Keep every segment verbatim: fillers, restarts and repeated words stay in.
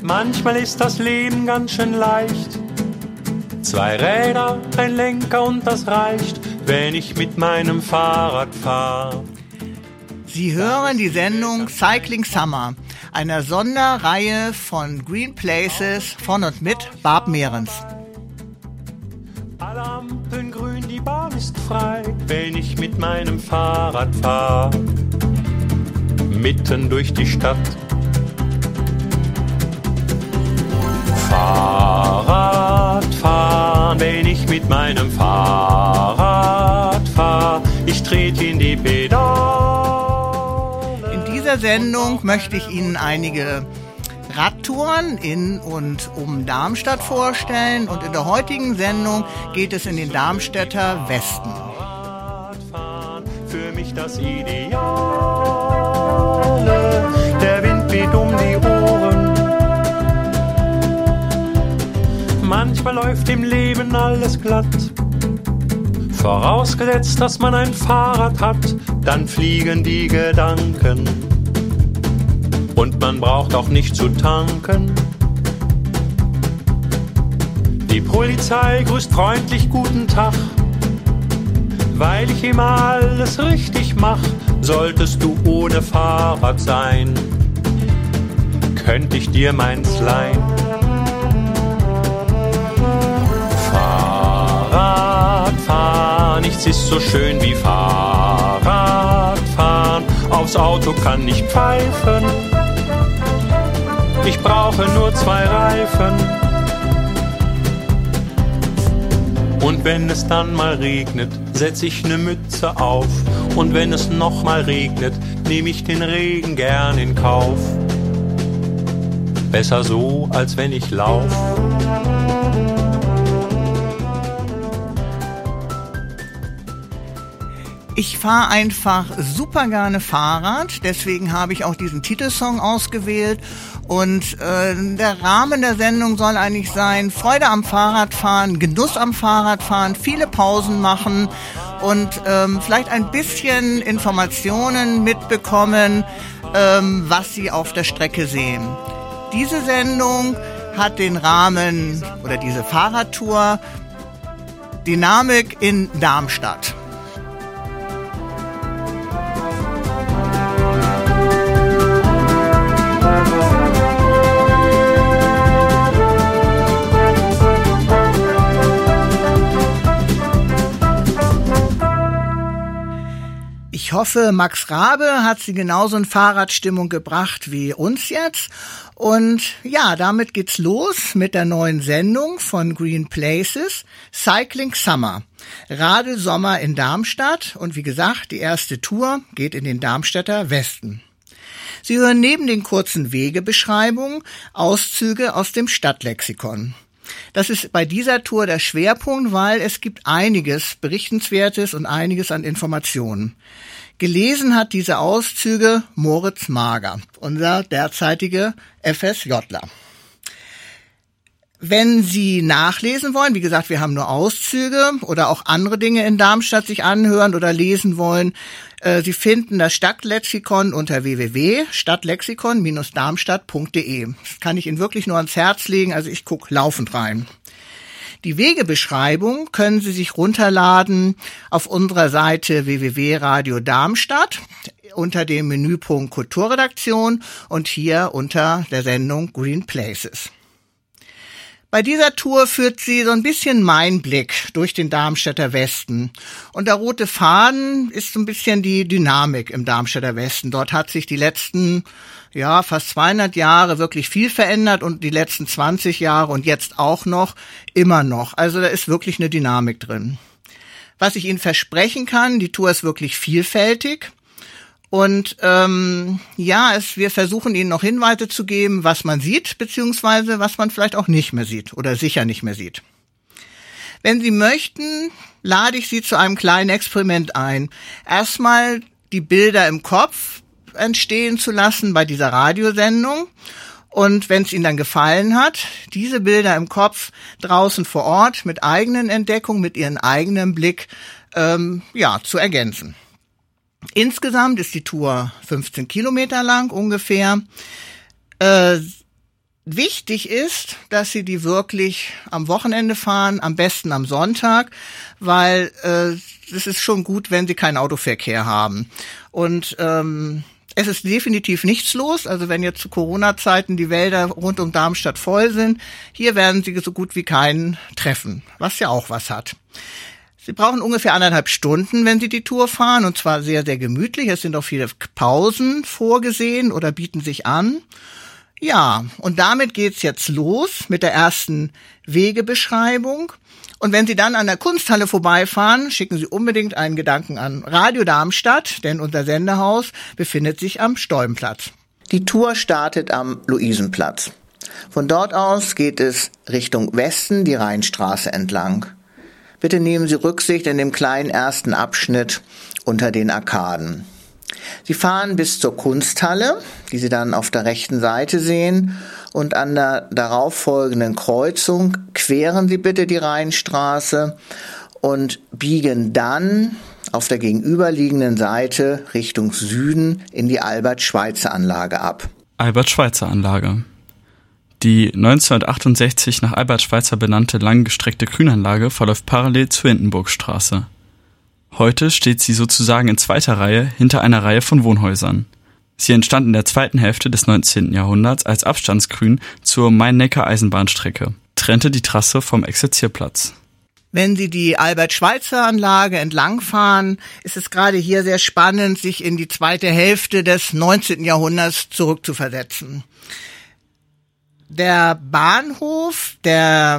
Manchmal ist das Leben ganz schön leicht. Zwei Räder, ein Lenker und das reicht, wenn ich mit meinem Fahrrad fahre. Sie hören die Sendung Cycling Summer, einer Sonderreihe von Green Places von und mit Barb Mehrens. Alle Ampeln grün, die Bahn ist frei, wenn ich mit meinem Fahrrad fahre. Mitten durch die Stadt. Fahrrad fahren, wenn ich mit meinem Fahrrad fahre. Ich trete in die Pedale. In dieser Sendung möchte ich Ihnen einige Radtouren in und um Darmstadt vorstellen. Und in der heutigen Sendung geht es in den Darmstädter Westen. Für mich das Ideale. Der Wind weht um die Ohren. Manchmal läuft im Leben alles glatt. Vorausgesetzt, dass man ein Fahrrad hat, dann fliegen die Gedanken. Und man braucht auch nicht zu tanken. Die Polizei grüßt freundlich guten Tag. Weil ich immer alles richtig mach, solltest du ohne Fahrrad sein. Könnte ich dir meins leihen? Fahrradfahren, nichts ist so schön wie Fahrradfahren. Aufs Auto kann ich pfeifen. Ich brauche nur zwei Reifen. Und wenn es dann mal regnet, setz ich ne Mütze auf. Und wenn es noch mal regnet, nehme ich den Regen gern in Kauf. Besser so, als wenn ich lauf. Ich fahre einfach super gerne Fahrrad, deswegen habe ich auch diesen Titelsong ausgewählt. Und äh, der Rahmen der Sendung soll eigentlich sein: Freude am Fahrradfahren, Genuss am Fahrradfahren, viele Pausen machen und ähm, vielleicht ein bisschen Informationen mitbekommen, ähm, was Sie auf der Strecke sehen. Diese Sendung hat den Rahmen, oder diese Fahrradtour, Dynamik in Darmstadt. Ich hoffe, Max Rabe hat Sie genauso in Fahrradstimmung gebracht wie uns jetzt. Und ja, damit geht's los mit der neuen Sendung von Green Places, Cycling Summer. Radelsommer in Darmstadt. Und wie gesagt, die erste Tour geht in den Darmstädter Westen. Sie hören neben den kurzen Wegebeschreibungen Auszüge aus dem Stadtlexikon. Das ist bei dieser Tour der Schwerpunkt, weil es gibt einiges Berichtenswertes und einiges an Informationen. Gelesen hat diese Auszüge Moritz Mager, unser derzeitiger FSJler. Wenn Sie nachlesen wollen, wie gesagt, wir haben nur Auszüge oder auch andere Dinge in Darmstadt sich anhören oder lesen wollen, äh, Sie finden das Stadtlexikon unter w w w punkt stadtlexikon Bindestrich darmstadt punkt d e. Das kann ich Ihnen wirklich nur ans Herz legen, also ich gucke laufend rein. Die Wegebeschreibung können Sie sich runterladen auf unserer Seite w w w punkt radio darmstadt unter dem Menüpunkt Kulturredaktion und hier unter der Sendung Green Places. Bei dieser Tour führt sie so ein bisschen mein Blick durch den Darmstädter Westen. Und der rote Faden ist so ein bisschen die Dynamik im Darmstädter Westen. Dort hat sich die letzten, ja, fast zweihundert Jahre wirklich viel verändert und die letzten zwanzig Jahre und jetzt auch noch, immer noch. Also da ist wirklich eine Dynamik drin. Was ich Ihnen versprechen kann, die Tour ist wirklich vielfältig. Und ähm, ja, es, wir versuchen Ihnen noch Hinweise zu geben, was man sieht, beziehungsweise was man vielleicht auch nicht mehr sieht oder sicher nicht mehr sieht. Wenn Sie möchten, lade ich Sie zu einem kleinen Experiment ein. Erstmal die Bilder im Kopf entstehen zu lassen bei dieser Radiosendung. Und wenn es Ihnen dann gefallen hat, diese Bilder im Kopf draußen vor Ort mit eigenen Entdeckungen, mit Ihrem eigenen Blick ähm, ja, zu ergänzen. Insgesamt ist die Tour fünfzehn Kilometer lang ungefähr. Äh, Wichtig ist, dass Sie die wirklich am Wochenende fahren, am besten am Sonntag, weil äh, es ist schon gut, wenn Sie keinen Autoverkehr haben. Und ähm, es ist definitiv nichts los. Also wenn jetzt zu Corona-Zeiten die Wälder rund um Darmstadt voll sind, hier werden Sie so gut wie keinen treffen, was ja auch was hat. Sie brauchen ungefähr anderthalb Stunden, wenn Sie die Tour fahren, und zwar sehr, sehr gemütlich. Es sind auch viele Pausen vorgesehen oder bieten sich an. Ja, und damit geht's jetzt los mit der ersten Wegebeschreibung. Und wenn Sie dann an der Kunsthalle vorbeifahren, schicken Sie unbedingt einen Gedanken an Radio Darmstadt, denn unser Sendehaus befindet sich am Stollenplatz. Die Tour startet am Luisenplatz. Von dort aus geht es Richtung Westen die Rheinstraße entlang. Bitte nehmen Sie Rücksicht in dem kleinen ersten Abschnitt unter den Arkaden. Sie fahren bis zur Kunsthalle, die Sie dann auf der rechten Seite sehen, und an der darauffolgenden Kreuzung queren Sie bitte die Rheinstraße und biegen dann auf der gegenüberliegenden Seite Richtung Süden in die Albert-Schweitzer-Anlage ab. Albert-Schweitzer-Anlage. Die neunzehnhundertachtundsechzig nach Albert Schweitzer benannte langgestreckte Grünanlage verläuft parallel zur Hindenburgstraße. Heute steht sie sozusagen in zweiter Reihe hinter einer Reihe von Wohnhäusern. Sie entstand in der zweiten Hälfte des neunzehnten Jahrhunderts als Abstandsgrün zur Main-Neckar-Eisenbahnstrecke, trennte die Trasse vom Exerzierplatz. Wenn Sie die Albert-Schweitzer-Anlage entlangfahren, ist es gerade hier sehr spannend, sich in die zweite Hälfte des neunzehnten Jahrhunderts zurückzuversetzen. Der Bahnhof der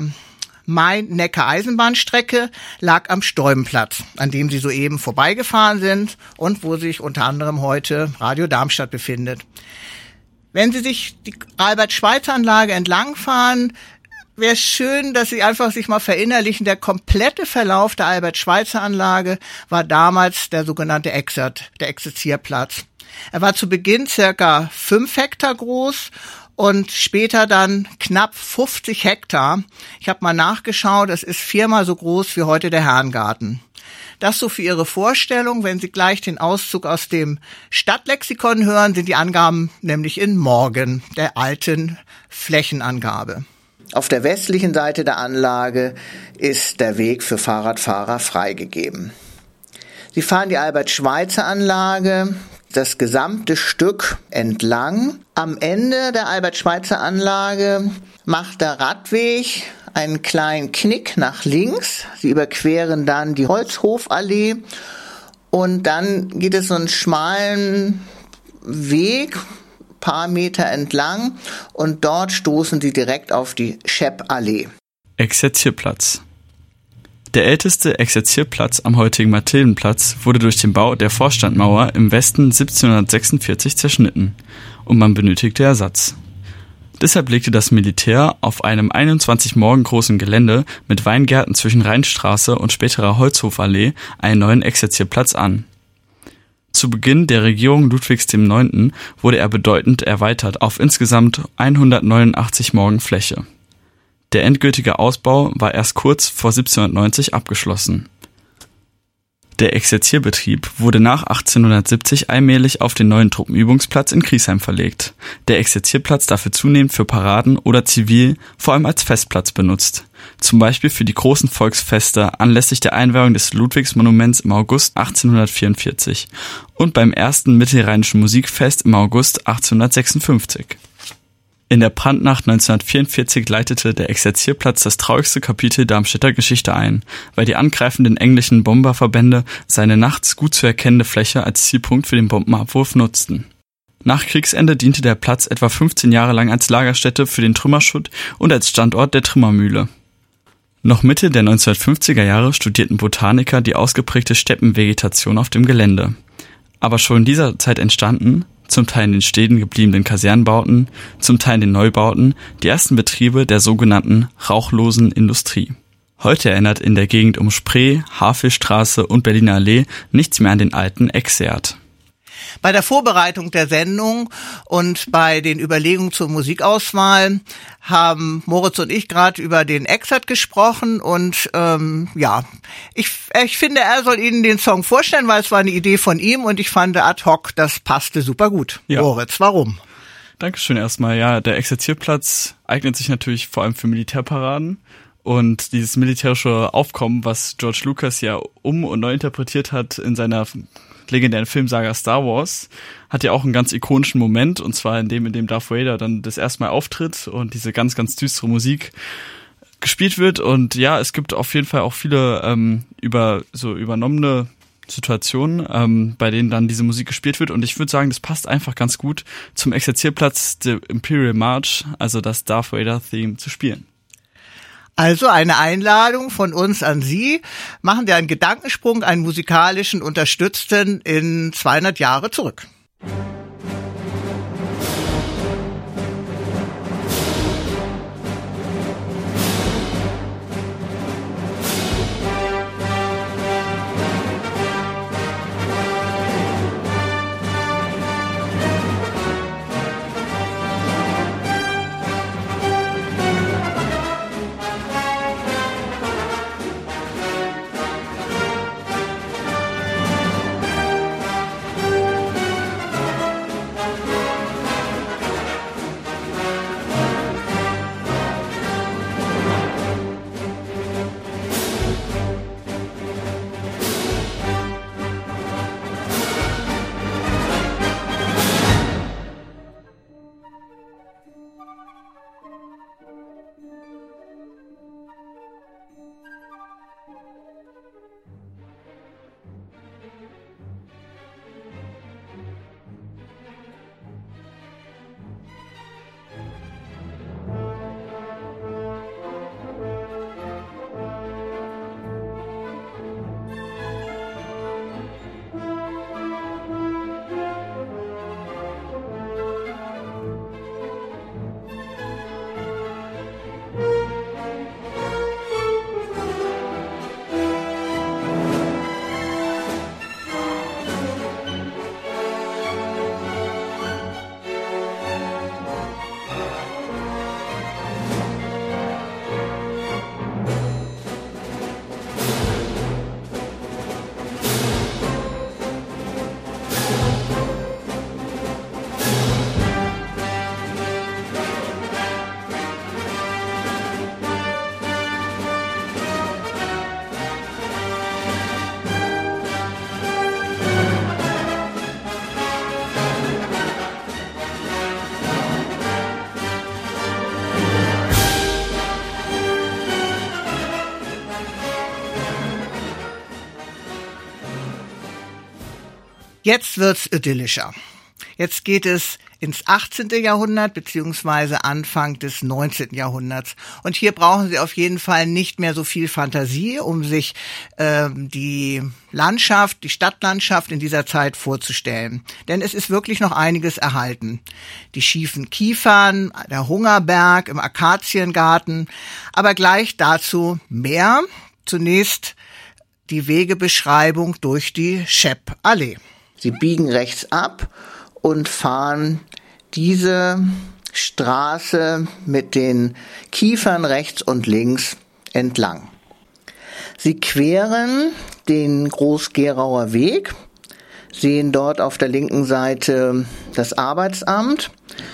Main-Neckar-Eisenbahnstrecke lag am Stollenplatz, an dem Sie soeben vorbeigefahren sind und wo sich unter anderem heute Radio Darmstadt befindet. Wenn Sie sich die Albert-Schweitzer-Anlage entlangfahren, wäre es schön, dass Sie einfach sich mal verinnerlichen, der komplette Verlauf der Albert-Schweitzer-Anlage war damals der sogenannte Exert, der Exerzierplatz. Er war zu Beginn circa fünf Hektar groß und später dann knapp fünfzig Hektar. Ich habe mal nachgeschaut, es ist viermal so groß wie heute der Herrengarten. Das so für Ihre Vorstellung. Wenn Sie gleich den Auszug aus dem Stadtlexikon hören, sind die Angaben nämlich in Morgen, der alten Flächenangabe. Auf der westlichen Seite der Anlage ist der Weg für Fahrradfahrer freigegeben. Sie fahren die Albert-Schweitzer-Anlage das gesamte Stück entlang. Am Ende der Albert-Schweitzer-Anlage macht der Radweg einen kleinen Knick nach links. Sie überqueren dann die Holzhofallee und dann geht es so einen schmalen Weg, paar Meter entlang, und dort stoßen Sie direkt auf die Scheppallee. Exerzierplatz. Der älteste Exerzierplatz am heutigen Mathildenplatz wurde durch den Bau der Vorstadtmauer im Westen siebzehnhundertsechsundvierzig zerschnitten und man benötigte Ersatz. Deshalb legte das Militär auf einem einundzwanzig Morgen großen Gelände mit Weingärten zwischen Rheinstraße und späterer Holzhofallee einen neuen Exerzierplatz an. Zu Beginn der Regierung Ludwigs der Neunten wurde er bedeutend erweitert auf insgesamt hundertneunundachtzig Morgen Fläche. Der endgültige Ausbau war erst kurz vor siebzehnhundertneunzig abgeschlossen. Der Exerzierbetrieb wurde nach achtzehnhundertsiebzig allmählich auf den neuen Truppenübungsplatz in Griesheim verlegt. Der Exerzierplatz dafür zunehmend für Paraden oder zivil, vor allem als Festplatz benutzt. Zum Beispiel für die großen Volksfeste anlässlich der Einweihung des Ludwigsmonuments im August achtzehnhundertvierundvierzig und beim ersten Mittelrheinischen Musikfest im August achtzehnhundertsechsundfünfzig. In der Brandnacht neunzehnhundertvierundvierzig leitete der Exerzierplatz das traurigste Kapitel Darmstädter Geschichte ein, weil die angreifenden englischen Bomberverbände seine nachts gut zu erkennende Fläche als Zielpunkt für den Bombenabwurf nutzten. Nach Kriegsende diente der Platz etwa fünfzehn Jahre lang als Lagerstätte für den Trümmerschutt und als Standort der Trümmermühle. Noch Mitte der neunzehnhundertfünfziger Jahre studierten Botaniker die ausgeprägte Steppenvegetation auf dem Gelände. Aber schon in dieser Zeit entstanden, zum Teil in den stehen gebliebenen Kasernenbauten, zum Teil in den Neubauten, die ersten Betriebe der sogenannten rauchlosen Industrie. Heute erinnert in der Gegend um Spree, Havelstraße und Berliner Allee nichts mehr an den alten Exert. Bei der Vorbereitung der Sendung und bei den Überlegungen zur Musikauswahl haben Moritz und ich gerade über den Exert gesprochen und ähm, ja, ich, ich finde, er soll Ihnen den Song vorstellen, weil es war eine Idee von ihm und ich fand ad hoc, das passte super gut. Ja. Moritz, warum? Dankeschön erstmal. Ja, der Exerzierplatz eignet sich natürlich vor allem für Militärparaden. Und dieses militärische Aufkommen, was George Lucas ja um- und neu interpretiert hat in seiner legendären Filmsaga Star Wars, hat ja auch einen ganz ikonischen Moment, und zwar in dem, in dem Darth Vader dann das erste Mal auftritt und diese ganz, ganz düstere Musik gespielt wird. Und ja, es gibt auf jeden Fall auch viele ähm, über so übernommene Situationen, ähm, bei denen dann diese Musik gespielt wird. Und ich würde sagen, das passt einfach ganz gut zum Exerzierplatz der Imperial March, also das Darth Vader Theme, zu spielen. Also eine Einladung von uns an Sie. Machen wir einen Gedankensprung, einen musikalischen, unterstützten in zweihundert Jahre zurück. Jetzt wird's idyllischer. Jetzt geht es ins achtzehnten Jahrhundert beziehungsweise Anfang des neunzehnten Jahrhunderts. Und hier brauchen Sie auf jeden Fall nicht mehr so viel Fantasie, um sich äh, die Landschaft, die Stadtlandschaft in dieser Zeit vorzustellen. Denn es ist wirklich noch einiges erhalten. Die schiefen Kiefern, der Hungerberg im Akaziengarten, aber gleich dazu mehr. Zunächst die Wegebeschreibung durch die Schepp-Allee. Sie biegen rechts ab und fahren diese Straße mit den Kiefern rechts und links entlang. Sie queren den Groß-Gerauer Weg, sehen dort auf der linken Seite das Arbeitsamt,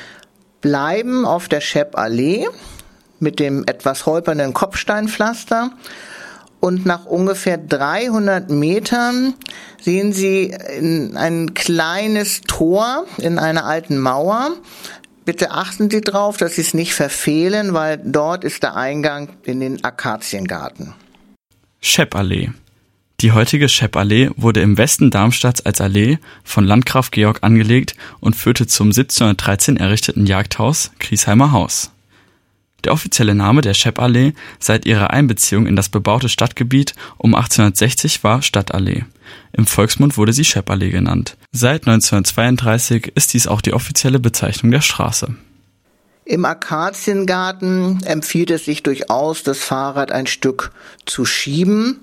bleiben auf der Schepp-Allee mit dem etwas holpernden Kopfsteinpflaster. Und nach ungefähr dreihundert Metern sehen Sie ein kleines Tor in einer alten Mauer. Bitte achten Sie drauf, dass Sie es nicht verfehlen, weil dort ist der Eingang in den Akaziengarten. Schepp-Allee. Die heutige Schepp-Allee wurde im Westen Darmstadts als Allee von Landgraf Georg angelegt und führte zum siebzehnhundertdreizehn errichteten Jagdhaus Griesheimer Haus. Der offizielle Name der Schepp-Allee seit ihrer Einbeziehung in das bebaute Stadtgebiet um achtzehnhundertsechzig war Stadtallee. Im Volksmund wurde sie Schepp-Allee genannt. Seit neunzehnhundertzweiunddreißig ist dies auch die offizielle Bezeichnung der Straße. Im Akaziengarten empfiehlt es sich durchaus, das Fahrrad ein Stück zu schieben.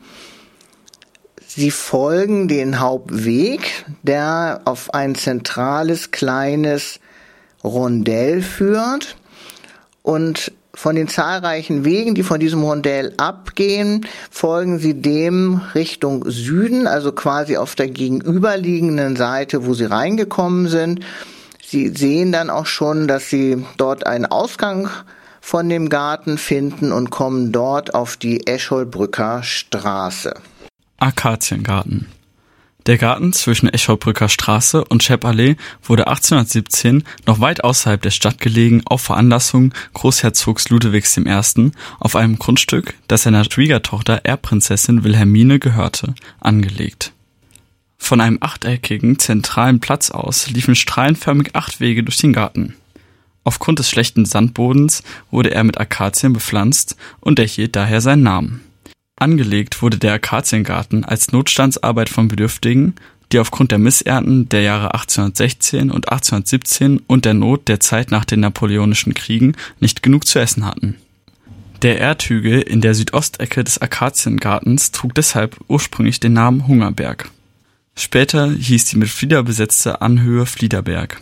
Sie folgen den Hauptweg, der auf ein zentrales kleines Rondell führt, und von den zahlreichen Wegen, die von diesem Rondell abgehen, folgen Sie dem Richtung Süden, also quasi auf der gegenüberliegenden Seite, wo Sie reingekommen sind. Sie sehen dann auch schon, dass sie dort einen Ausgang von dem Garten finden und kommen dort auf die Escholbrücker Straße. Akaziengarten. Der Garten zwischen Escholbrücker Straße und Scheppallee wurde achtzehnhundertsiebzehn, noch weit außerhalb der Stadt gelegen, auf Veranlassung Großherzogs Ludewigs der Erste. auf einem Grundstück, das seiner Schwiegertochter Erbprinzessin Wilhelmine gehörte, angelegt. Von einem achteckigen, zentralen Platz aus liefen strahlenförmig acht Wege durch den Garten. Aufgrund des schlechten Sandbodens wurde er mit Akazien bepflanzt und erhielt daher seinen Namen. Angelegt wurde der Akaziengarten als Notstandsarbeit von Bedürftigen, die aufgrund der Missernten der Jahre achtzehnhundertsechzehn und achtzehnhundertsiebzehn und der Not der Zeit nach den Napoleonischen Kriegen nicht genug zu essen hatten. Der Erdhügel in der Südostecke des Akaziengartens trug deshalb ursprünglich den Namen Hungerberg. Später hieß die mit Flieder besetzte Anhöhe Fliederberg.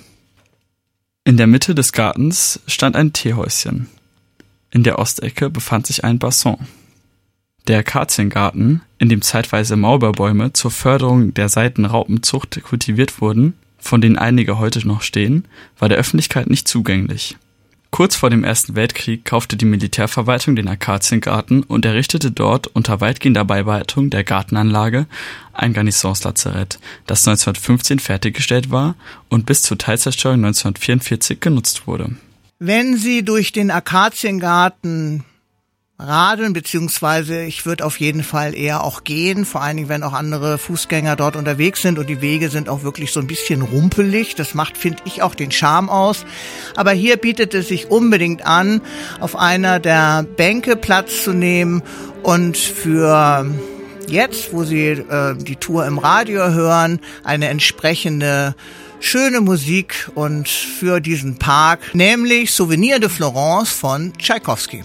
In der Mitte des Gartens stand ein Teehäuschen. In der Ostecke befand sich ein Bassin. Der Akaziengarten, in dem zeitweise Maulbeerbäume zur Förderung der Seidenraupenzucht kultiviert wurden, von denen einige heute noch stehen, war der Öffentlichkeit nicht zugänglich. Kurz vor dem Ersten Weltkrieg kaufte die Militärverwaltung den Akaziengarten und errichtete dort unter weitgehender Beibehaltung der Gartenanlage ein Garnisonslazarett, das neunzehnhundertfünfzehn fertiggestellt war und bis zur Teilzerstörung neunzehnhundertvierundvierzig genutzt wurde. Wenn Sie durch den Akaziengarten radeln, beziehungsweise ich würde auf jeden Fall eher auch gehen, vor allen Dingen, wenn auch andere Fußgänger dort unterwegs sind und die Wege sind auch wirklich so ein bisschen rumpelig. Das macht, finde ich, auch den Charme aus. Aber hier bietet es sich unbedingt an, auf einer der Bänke Platz zu nehmen und für jetzt, wo Sie äh, die Tour im Radio hören, eine entsprechende schöne Musik und für diesen Park, nämlich Souvenir de Florence von Tschaikowski.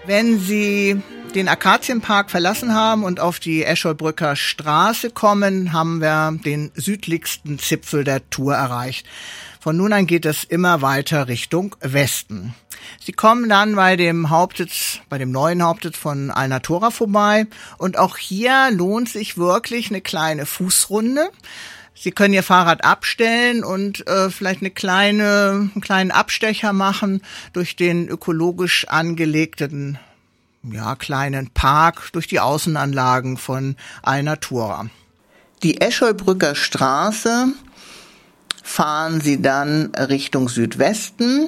Wenn Sie den Akazienpark verlassen haben und auf die Escholbrücker Straße kommen, haben wir den südlichsten Zipfel der Tour erreicht. Von nun an geht es immer weiter Richtung Westen. Sie kommen dann bei dem Hauptsitz, bei dem neuen Hauptsitz von Alnatura vorbei und auch hier lohnt sich wirklich eine kleine Fußrunde. Sie können Ihr Fahrrad abstellen und äh, vielleicht eine kleine, einen kleinen Abstecher machen durch den ökologisch angelegten, ja, kleinen Park, durch die Außenanlagen von Alnatura. Die Escholbrücker Straße fahren Sie dann Richtung Südwesten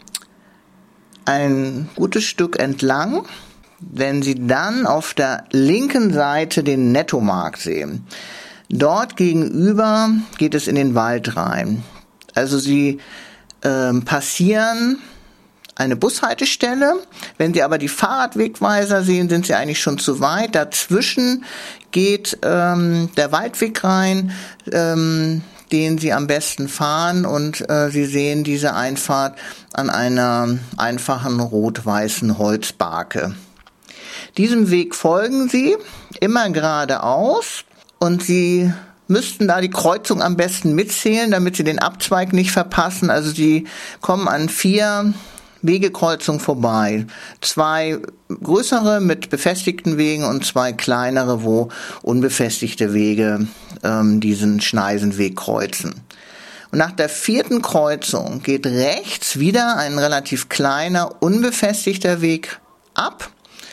ein gutes Stück entlang, wenn Sie dann auf der linken Seite den Nettomarkt sehen. Dort gegenüber geht es in den Wald rein. Also Sie äh, passieren eine Bushaltestelle. Wenn Sie aber die Fahrradwegweiser sehen, sind Sie eigentlich schon zu weit. Dazwischen geht ähm, der Waldweg rein, ähm, den Sie am besten fahren, und äh, Sie sehen diese Einfahrt an einer einfachen rot-weißen Holzbarke. Diesem Weg folgen Sie immer geradeaus und Sie müssten da die Kreuzung am besten mitzählen, damit Sie den Abzweig nicht verpassen. Also Sie kommen an vier Wegekreuzungen vorbei. Zwei größere mit befestigten Wegen und zwei kleinere, wo unbefestigte Wege ähm, diesen Schneisenweg kreuzen. Und nach der vierten Kreuzung geht rechts wieder ein relativ kleiner, unbefestigter Weg ab.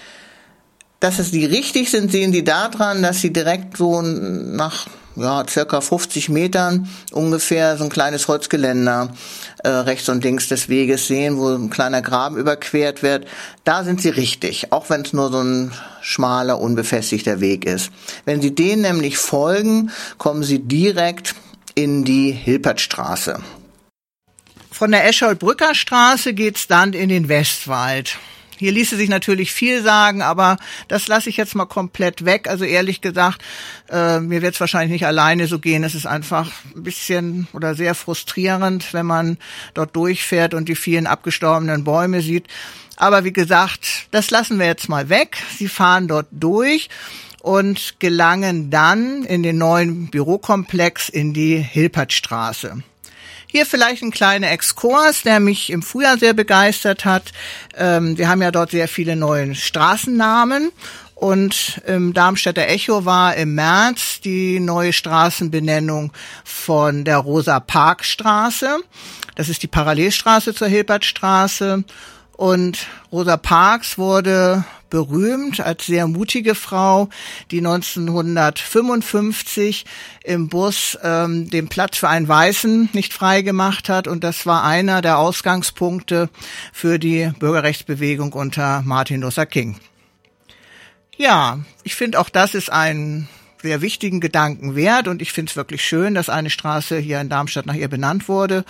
Dass es die richtig sind, sehen Sie daran, dass Sie direkt so nach ja, circa fünfzig Metern ungefähr so ein kleines Holzgeländer äh, rechts und links des Weges sehen, wo ein kleiner Graben überquert wird. Da sind Sie richtig, auch wenn es nur so ein schmaler, unbefestigter Weg ist. Wenn Sie den nämlich folgen, kommen Sie direkt in die Hilpertstraße. Von der Escholbrücker Straße geht's dann in den Westwald. Hier ließe sich natürlich viel sagen, aber das lasse ich jetzt mal komplett weg. Also ehrlich gesagt, äh, mir wird es wahrscheinlich nicht alleine so gehen. Es ist einfach ein bisschen oder sehr frustrierend, wenn man dort durchfährt und die vielen abgestorbenen Bäume sieht. Aber wie gesagt, das lassen wir jetzt mal weg. Sie fahren dort durch und gelangen dann in den neuen Bürokomplex in die Hilpertstraße. Hier vielleicht ein kleiner Exkurs, der mich im Frühjahr sehr begeistert hat. Ähm, wir haben ja dort sehr viele neue Straßennamen und im Darmstädter Echo war im März die neue Straßenbenennung von der Rosa-Park-Straße. Das ist die Parallelstraße zur Hilpertstraße. Und Rosa Parks wurde berühmt als sehr mutige Frau, die neunzehnhundertfünfundfünfzig im Bus ähm, den Platz für einen Weißen nicht freigemacht hat. Und das war einer der Ausgangspunkte für die Bürgerrechtsbewegung unter Martin Luther King. Ja, ich finde auch das ist ein sehr wichtigen Gedanken wert. Und ich finde es wirklich schön, dass eine Straße hier in Darmstadt nach ihr benannt wurde.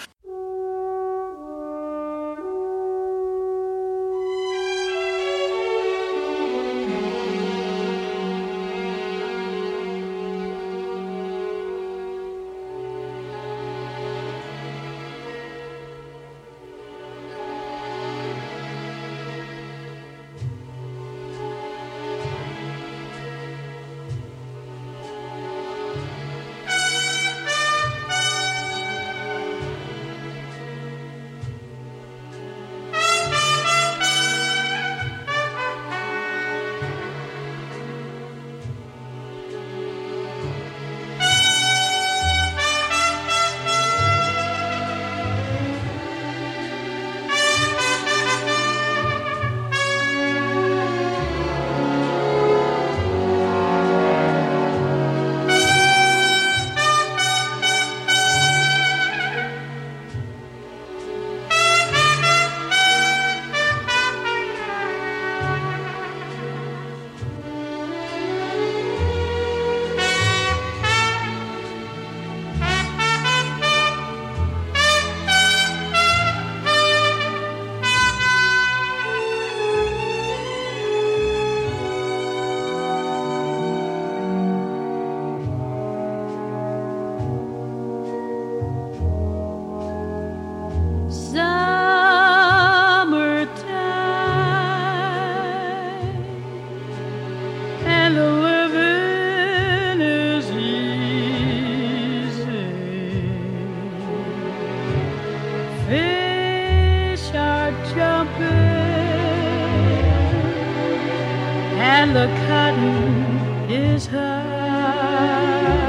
and the cotton is high.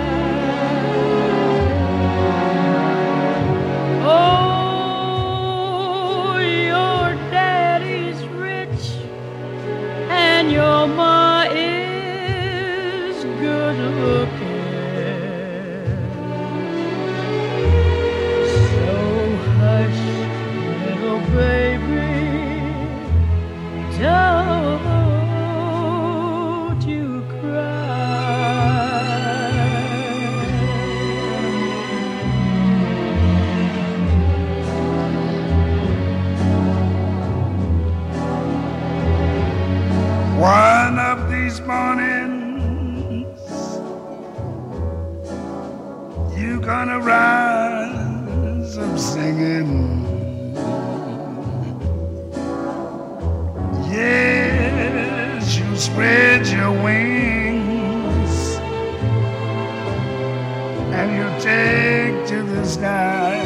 Oh, your daddy's rich and your ma is good looking. Baby, don't you cry. One of these mornings, you gonna rise up singing. Yes, you spread your wings and you take to the sky.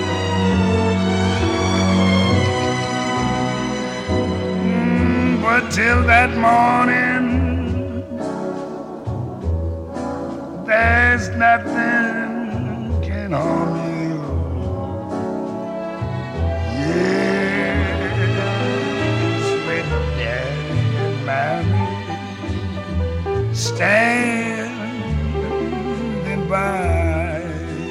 Mm, but till that morning, there's nothing can harm you. Yeah. Standing by.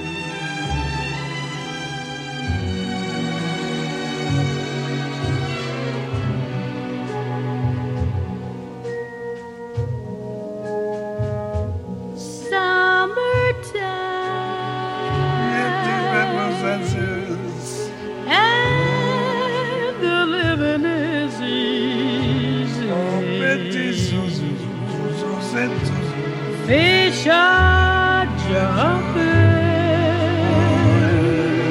Summertime, and the living is easy. Fish are jumping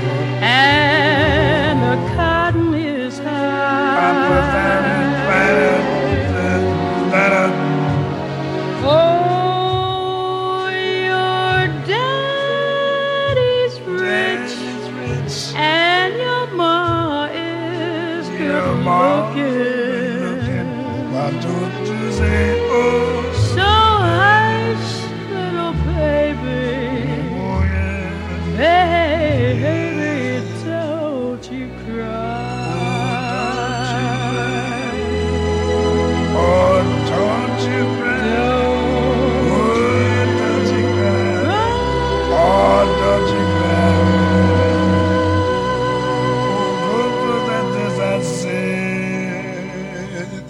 and the cotton is high. Oh, your daddy's rich and your ma is good looking. Why don't you say, oh? Baby, don't you cry. Oh, don't you cry. Oh, don't you cry. Oh, don't you cry. Oh, that is I said.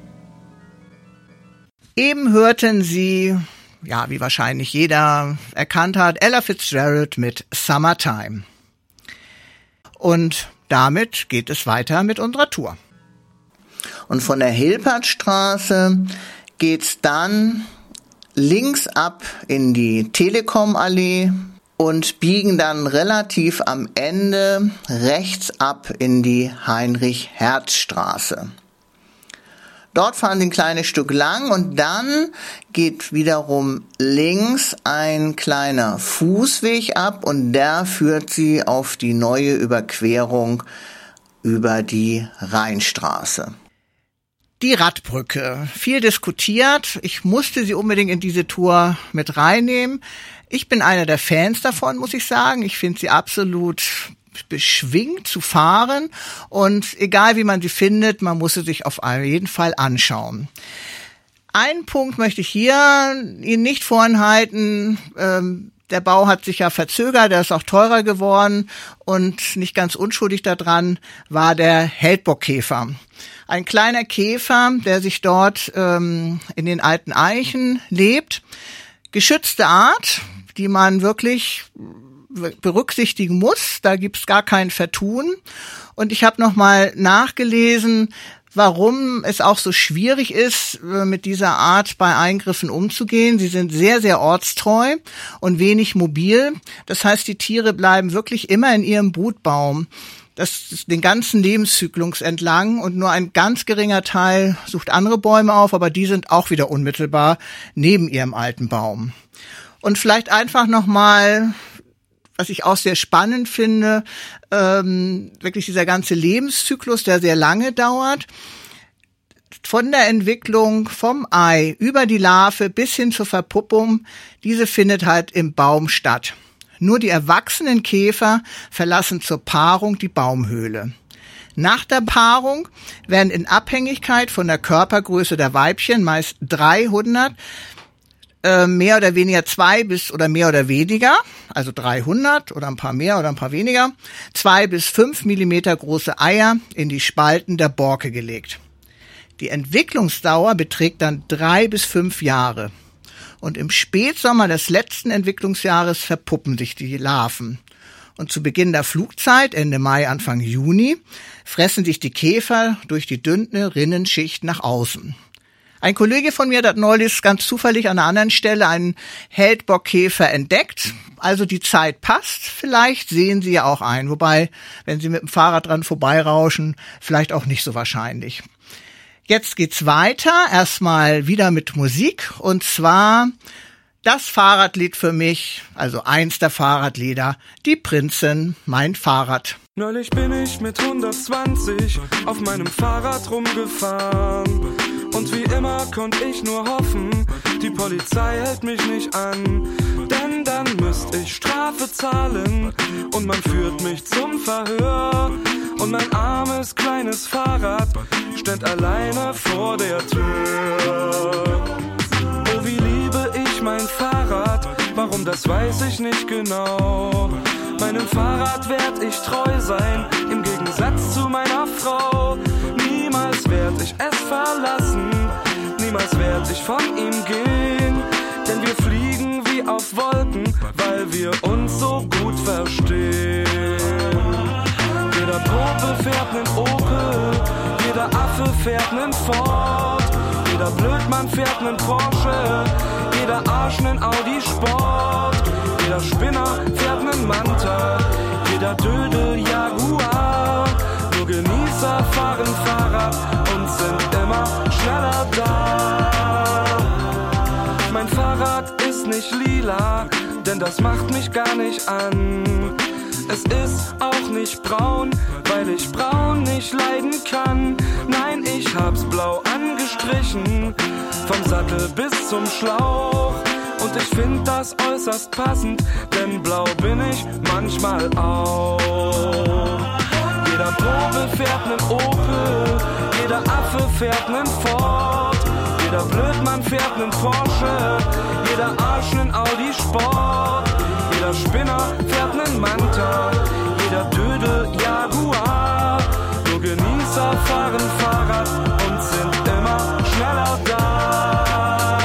Eben hörten Sie, ja, wie wahrscheinlich jeder erkannt hat, Ella Fitzgerald mit Summertime. Und damit geht es weiter mit unserer Tour. Und von der Hilpertstraße geht's dann links ab in die Telekom-Allee und biegen dann relativ am Ende rechts ab in die Heinrich-Herz-Straße. Dort fahren Sie ein kleines Stück lang und dann geht wiederum links ein kleiner Fußweg ab und der führt Sie auf die neue Überquerung über die Rheinstraße. Die Radbrücke, viel diskutiert. Ich musste sie unbedingt in diese Tour mit reinnehmen. Ich bin einer der Fans davon, muss ich sagen. Ich finde sie absolut beschwingt zu fahren und egal wie man sie findet, man muss sie sich auf jeden Fall anschauen. Einen Punkt möchte ich hier Ihnen nicht vorenthalten. Ähm, der Bau hat sich ja verzögert, der ist auch teurer geworden und nicht ganz unschuldig daran war der Heldbockkäfer. Ein kleiner Käfer, der sich dort ähm, in den alten Eichen lebt. Geschützte Art, die man wirklich berücksichtigen muss, da gibt's gar kein Vertun. Und ich habe nochmal nachgelesen, warum es auch so schwierig ist, mit dieser Art bei Eingriffen umzugehen. Sie sind sehr, sehr ortstreu und wenig mobil. Das heißt, die Tiere bleiben wirklich immer in ihrem Brutbaum. Das ist den ganzen Lebenszyklus entlang und nur ein ganz geringer Teil sucht andere Bäume auf, aber die sind auch wieder unmittelbar neben ihrem alten Baum. Und vielleicht einfach nochmal, was ich auch sehr spannend finde, ähm, wirklich dieser ganze Lebenszyklus, der sehr lange dauert. von der Entwicklung vom Ei über die Larve bis hin zur Verpuppung, diese findet halt im Baum statt. Nur die erwachsenen Käfer verlassen zur Paarung die Baumhöhle. Nach der Paarung werden in Abhängigkeit von der Körpergröße der Weibchen meist dreihundert, äh, mehr oder weniger zwei bis oder mehr oder weniger, also dreihundert oder ein paar mehr oder ein paar weniger, zwei bis fünf Millimeter große Eier in die Spalten der Borke gelegt. Die Entwicklungsdauer beträgt dann drei bis fünf Jahre. Und im Spätsommer des letzten Entwicklungsjahres verpuppen sich die Larven. Und zu Beginn der Flugzeit, Ende Mai, Anfang Juni, fressen sich die Käfer durch die dünne Rinnenschicht nach außen. Ein Kollege von mir hat neulich ganz zufällig an einer anderen Stelle einen Heldbockkäfer entdeckt. Also die Zeit passt. Vielleicht sehen Sie ja auch einen. Wobei, wenn Sie mit dem Fahrrad dran vorbeirauschen, vielleicht auch nicht so wahrscheinlich. Jetzt geht's weiter, erstmal wieder mit Musik, und zwar das Fahrradlied für mich, also eins der Fahrradlieder, Die Prinzen, mein Fahrrad. Neulich bin ich mit hundertzwanzig auf meinem Fahrrad rumgefahren und wie immer konnte ich nur hoffen, die Polizei hält mich nicht an, denn dann müsste ich Strafe zahlen und man führt mich zum Verhör. Und mein armes, kleines Fahrrad stand alleine vor der Tür. Oh, wie liebe ich mein Fahrrad, warum, das weiß ich nicht genau. Meinem Fahrrad werd ich treu sein, im Gegensatz zu meiner Frau. Niemals werd ich es verlassen, niemals werd ich von ihm gehen. Denn wir fliegen wie auf Wolken, weil wir uns so gut verstehen. Jeder Pope fährt nen Opel, jeder Affe fährt nen Ford, jeder Blödmann fährt nen Porsche, jeder Arsch nen Audi Sport, jeder Spinner fährt nen Manta, jeder Dödel Jaguar. Nur Genießer fahren Fahrrad und sind immer schneller da. Mein Fahrrad ist nicht lila, denn das macht mich gar nicht an. Es ist auch nicht braun, weil ich braun nicht leiden kann. Nein, ich hab's blau angestrichen, vom Sattel bis zum Schlauch. Und ich find das äußerst passend, denn blau bin ich manchmal auch. Jeder Probe fährt nen Opel, jeder Affe fährt nen Ford, jeder Blödmann fährt nen Porsche, jeder Arsch nen Audi Sport. Jeder Spinner fährt nen Manta, jeder Dödel Jaguar. Nur Genießer fahren Fahrrad und sind immer schneller da.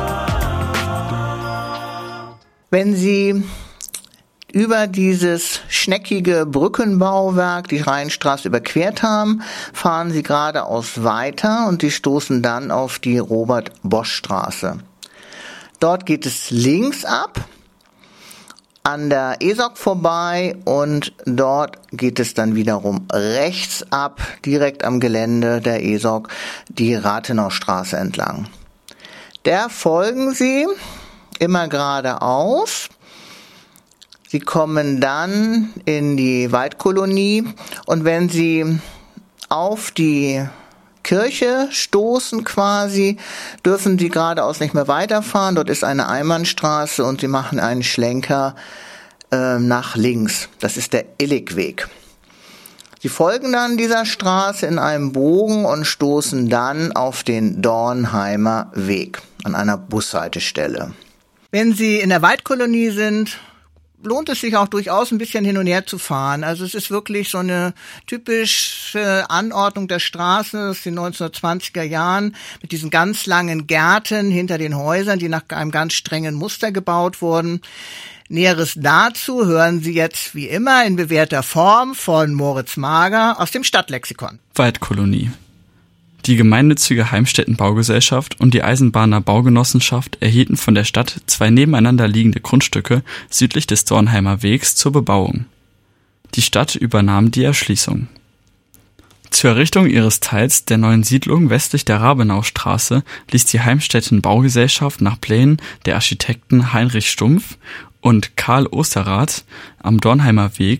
Wenn Sie über dieses schneckige Brückenbauwerk die Rheinstraße überquert haben, fahren Sie geradeaus weiter und Sie stoßen dann auf die Robert-Bosch-Straße. Dort geht es links ab, an der E S O C vorbei, und dort geht es dann wiederum rechts ab, direkt am Gelände der E S O C, die Rathenaustraße entlang. Der folgen Sie immer geradeaus. Sie kommen dann in die Waldkolonie, und wenn Sie auf die Kirche stoßen quasi, dürfen Sie geradeaus nicht mehr weiterfahren. Dort ist eine Einbahnstraße und Sie machen einen Schlenker äh, nach links. Das ist der Illigweg. Sie folgen dann dieser Straße in einem Bogen und stoßen dann auf den Dornheimer Weg an einer Bushaltestelle. Wenn Sie in der Waldkolonie sind, lohnt es sich auch durchaus ein bisschen hin und her zu fahren. Also es ist wirklich so eine typische Anordnung der Straße aus den neunzehnhundertzwanziger Jahren mit diesen ganz langen Gärten hinter den Häusern, die nach einem ganz strengen Muster gebaut wurden. Näheres dazu hören Sie jetzt wie immer in bewährter Form von Moritz Mager aus dem Stadtlexikon. Waldkolonie. Die gemeinnützige Heimstätten-Baugesellschaft und die Eisenbahner Baugenossenschaft erhielten von der Stadt zwei nebeneinander liegende Grundstücke südlich des Dornheimer Wegs zur Bebauung. Die Stadt übernahm die Erschließung. Zur Errichtung ihres Teils der neuen Siedlung westlich der Rabenaustraße ließ die Heimstätten-Baugesellschaft nach Plänen der Architekten Heinrich Stumpf und Karl Osterrath am Dornheimer Weg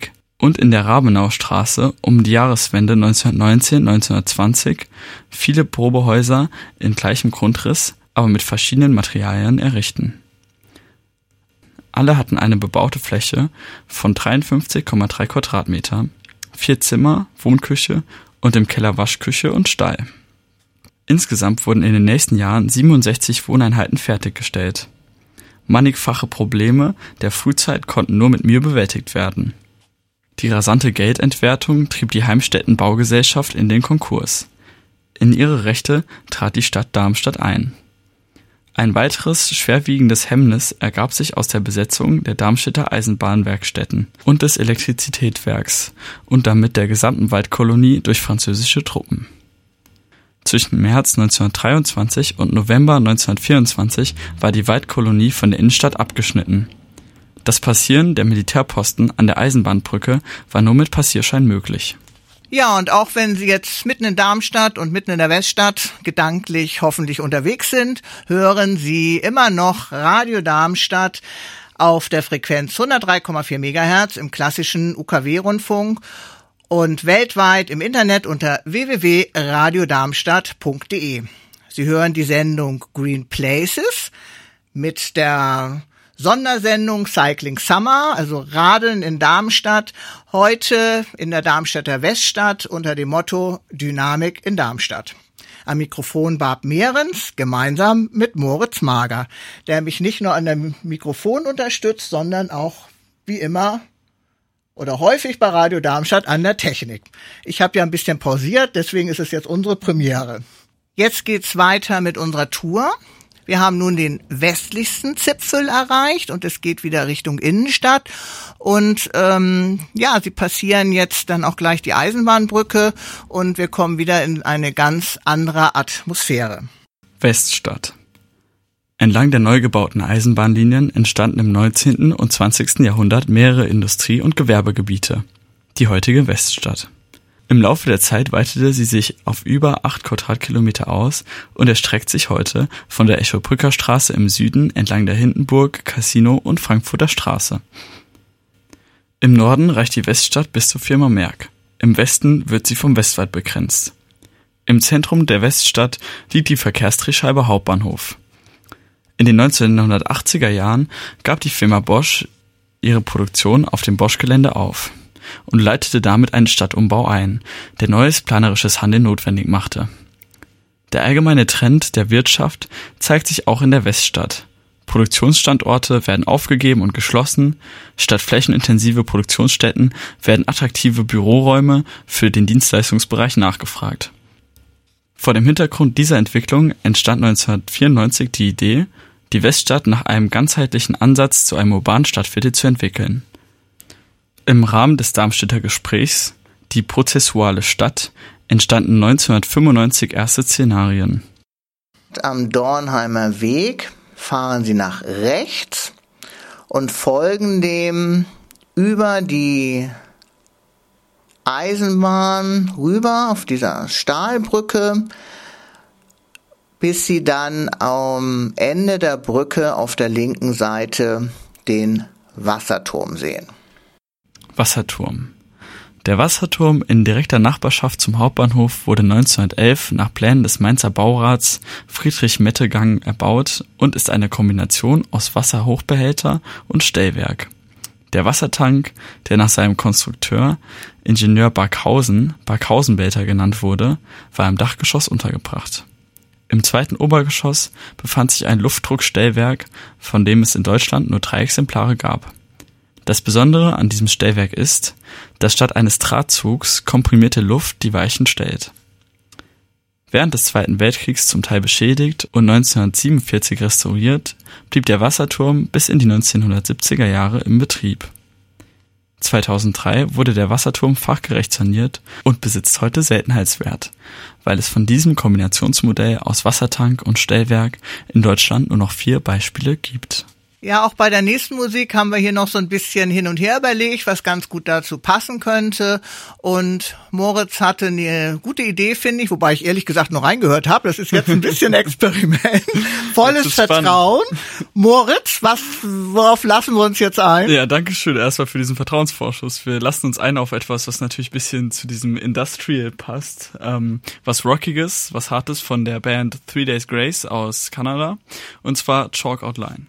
und in der Rabenaustraße um die Jahreswende neunzehnhundertneunzehn neunzehnhundertzwanzig viele Probehäuser in gleichem Grundriss, aber mit verschiedenen Materialien errichten. Alle hatten eine bebaute Fläche von dreiundfünfzig Komma drei Quadratmeter, vier Zimmer, Wohnküche und im Keller Waschküche und Stall. Insgesamt wurden in den nächsten Jahren siebenundsechzig Wohneinheiten fertiggestellt. Mannigfache Probleme der Frühzeit konnten nur mit Mühe bewältigt werden. Die rasante Geldentwertung trieb die Heimstätten-Baugesellschaft in den Konkurs. In ihre Rechte trat die Stadt Darmstadt ein. Ein weiteres schwerwiegendes Hemmnis ergab sich aus der Besetzung der Darmstädter Eisenbahnwerkstätten und des Elektrizitätswerks und damit der gesamten Waldkolonie durch französische Truppen. Zwischen März neunzehnhundertdreiundzwanzig und November neunzehnhundertvierundzwanzig war die Waldkolonie von der Innenstadt abgeschnitten. Das Passieren der Militärposten an der Eisenbahnbrücke war nur mit Passierschein möglich. Ja, und auch wenn Sie jetzt mitten in Darmstadt und mitten in der Weststadt gedanklich hoffentlich unterwegs sind, hören Sie immer noch Radio Darmstadt auf der Frequenz hundertdrei Komma vier Megahertz im klassischen U K W-Rundfunk und weltweit im Internet unter w w w punkt radio darmstadt punkt d e. Sie hören die Sendung Green Places mit der Sondersendung Cycling Summer, also Radeln in Darmstadt, heute in der Darmstädter Weststadt unter dem Motto Dynamik in Darmstadt. Am Mikrofon Barb Mehrens, gemeinsam mit Moritz Mager, der mich nicht nur an dem Mikrofon unterstützt, sondern auch wie immer oder häufig bei Radio Darmstadt an der Technik. Ich habe ja ein bisschen pausiert, deswegen ist es jetzt unsere Premiere. Jetzt geht's weiter mit unserer Tour. Wir haben nun den westlichsten Zipfel erreicht und es geht wieder Richtung Innenstadt. Und ähm, ja, Sie passieren jetzt dann auch gleich die Eisenbahnbrücke und wir kommen wieder in eine ganz andere Atmosphäre. Weststadt. Entlang der neu gebauten Eisenbahnlinien entstanden im neunzehnten und zwanzigsten Jahrhundert mehrere Industrie- und Gewerbegebiete, die heutige Weststadt. Im Laufe der Zeit weitete sie sich auf über acht Quadratkilometer aus und erstreckt sich heute von der Echobrücker Straße im Süden entlang der Hindenburg, Casino und Frankfurter Straße. Im Norden reicht die Weststadt bis zur Firma Merck. Im Westen wird sie vom Westwald begrenzt. Im Zentrum der Weststadt liegt die Verkehrsdrehscheibe Hauptbahnhof. In den neunzehnhundertachtziger Jahren gab die Firma Bosch ihre Produktion auf dem Bosch-Gelände auf und leitete damit einen Stadtumbau ein, der neues planerisches Handeln notwendig machte. Der allgemeine Trend der Wirtschaft zeigt sich auch in der Weststadt. Produktionsstandorte werden aufgegeben und geschlossen, statt flächenintensive Produktionsstätten werden attraktive Büroräume für den Dienstleistungsbereich nachgefragt. Vor dem Hintergrund dieser Entwicklung entstand neunzehnhundertvierundneunzig die Idee, die Weststadt nach einem ganzheitlichen Ansatz zu einem urbanen Stadtviertel zu entwickeln. Im Rahmen des Darmstädter Gesprächs Die prozessuale Stadt entstanden neunzehnhundertfünfundneunzig erste Szenarien. Am Dornheimer Weg fahren Sie nach rechts und folgen dem über die Eisenbahn rüber auf dieser Stahlbrücke, bis Sie dann am Ende der Brücke auf der linken Seite den Wasserturm sehen. Wasserturm. Der Wasserturm in direkter Nachbarschaft zum Hauptbahnhof wurde neunzehnhundertelf nach Plänen des Mainzer Baurats Friedrich Mettegang erbaut und ist eine Kombination aus Wasserhochbehälter und Stellwerk. Der Wassertank, der nach seinem Konstrukteur Ingenieur Barkhausen, Barkhausenbehälter genannt wurde, war im Dachgeschoss untergebracht. Im zweiten Obergeschoss befand sich ein Luftdruckstellwerk, von dem es in Deutschland nur drei Exemplare gab. Das Besondere an diesem Stellwerk ist, dass statt eines Drahtzugs komprimierte Luft die Weichen stellt. Während des Zweiten Weltkriegs zum Teil beschädigt und neunzehnhundertsiebenundvierzig restauriert, blieb der Wasserturm bis in die neunzehnhundertsiebziger Jahre im Betrieb. zweitausenddrei wurde der Wasserturm fachgerecht saniert und besitzt heute Seltenheitswert, weil es von diesem Kombinationsmodell aus Wassertank und Stellwerk in Deutschland nur noch vier Beispiele gibt. Ja, auch bei der nächsten Musik haben wir hier noch so ein bisschen hin und her überlegt, was ganz gut dazu passen könnte. Und Moritz hatte eine gute Idee, finde ich, wobei ich ehrlich gesagt noch reingehört habe. Das ist jetzt ein bisschen Experiment. Volles Vertrauen. Moritz, was, worauf lassen wir uns jetzt ein? Ja, danke schön erstmal für diesen Vertrauensvorschuss. Wir lassen uns ein auf etwas, was natürlich ein bisschen zu diesem Industrial passt. Ähm, was Rockiges, was Hartes von der Band Three Days Grace aus Kanada. Und zwar Chalk Outline.